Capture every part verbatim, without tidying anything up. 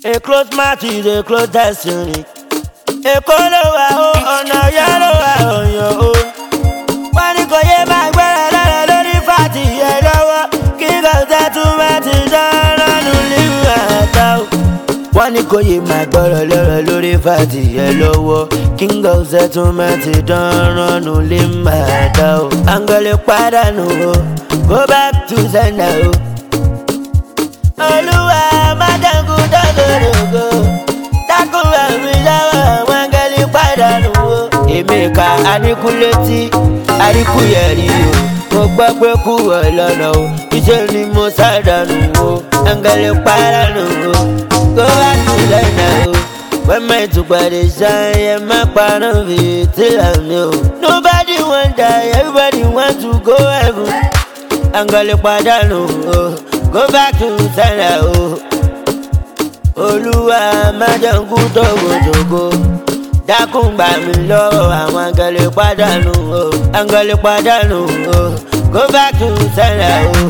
A close match is a close destiny. A color oh, on a yellow on your own. When you go, yeah, my brother, I don't need fatty, I don't King of that too much, I don't live at all. When you go, yeah, my brother, I don't need fatty, I don't King of that too much, I don't live at all. I'm gonna go back to Zenda. Olúwa má dangu dangorogo dákúnwá mi lọ́wọ́ wọn gẹ́lí pàdánù o. Emeka Aníkúlétí Aríkúyẹ̀rí o, mo gbọ́ pé kú ọ lọ́nà o, iṣẹ́ ni mo sádànù o, ẹ̀ngẹ́lí pàdánù o. Go back to China o, when my tukpàdé ṣan yẹ má paná fi tíra mi o. Nobody wan die, everybody want to go heaven, ẹ̀ngẹ́lí pàdánù o. Go back to China o. Olúwa má jẹ́ kú tógótógó dákun gbà mí lọ́wọ́ àwọn àǹgẹ̀lì pàdánù o, àǹgẹ̀lì pàdánù o. Go back to China o.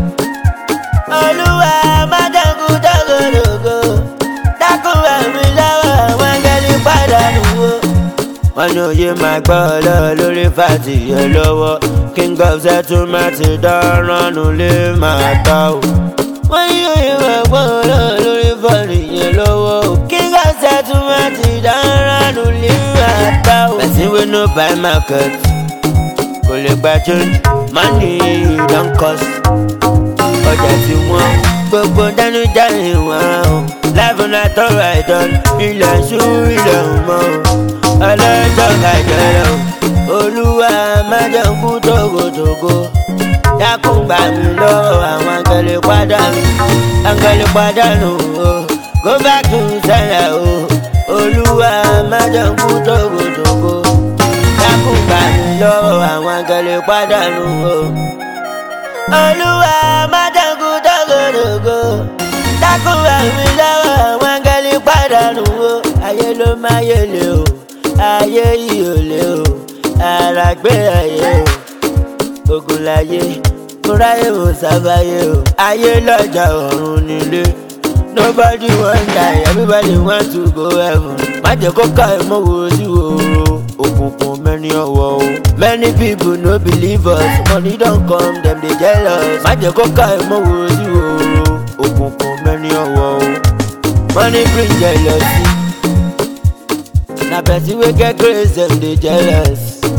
Olúwa má jẹ́ kú tógótógó dákun gbà mí lọ́wọ́ àwọn àǹgẹ̀lì pàdánù o. Wọ́n ní òye máa gbọ́ ọlọ́ọ̀ lórí fàtì yẹn lọ́wọ́. King of settlement dáràn lè máa ta o. Wọ́n ní òye máa gbọ́ ọlọ́ọ̀ lórí fàtì yẹn lọ́wọ́. King of settlement dáràn lè máa ta o. Person wey no buy market kò lè gba change. Money don cost. Ọjà tí wọ́n gbogbo dánú jáde wọ́n o. Life na tọrọ àìdán ilẹ̀ ṣú ilẹ̀ mọ́ o. Ọlọ́jọ́ kàjọyọ̀ o. Olúwa má jẹ́ kú tógótógó dákun gbà mí lọ́wọ́ àwọn àǹgẹ̀lì pàdánù, àǹgẹ̀lì pàdánù o. Go back to China o. Olúwa má jẹ́ kú tógótógó dákun gbà mí lọ́wọ́ àwọn àǹgẹ̀lì pàdánù o. Olúwa má jẹ́ kú tógótógó dákun gbà mí lọ́wọ́ àwọn àǹgẹ̀lì pàdánù o. Ayé ló máa yé lé o, ayé yìí ò lé o. Àràgbé ayé o, ogun láyé, mo ráyè mo sábàyé o. Ayé lọ́jà ọ̀run nílé. Nobody wan die, everybody want to go heaven. Má jẹ́ kó ká ẹ̀mọ́ wo sí òru, òkùnkùn mẹ́ni ọ̀wọ́ o. Many people no believe us, money don come, dem dey jealous. Má jẹ́ kó ká ẹ̀mọ́ wo sí òru, òkùnkùn mẹ́ni ọ̀wọ́ o. Money bring jealousy, na person wey get grace dem dey jealous.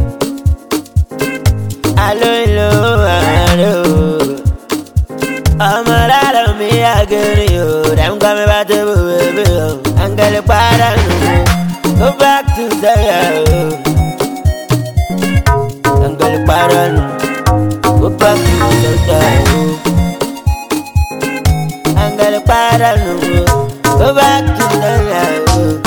Alo ilo alo, ọmọ rárá mi àgẹ̀rì o, dem kọ́ mi bá tébù bèbè o, àǹgẹ̀lì pàdánù o. Go back to China o, àǹgẹ̀lì pàdánù. Go back to China o, àǹgẹ̀lì pàdánù o. Go back to China o.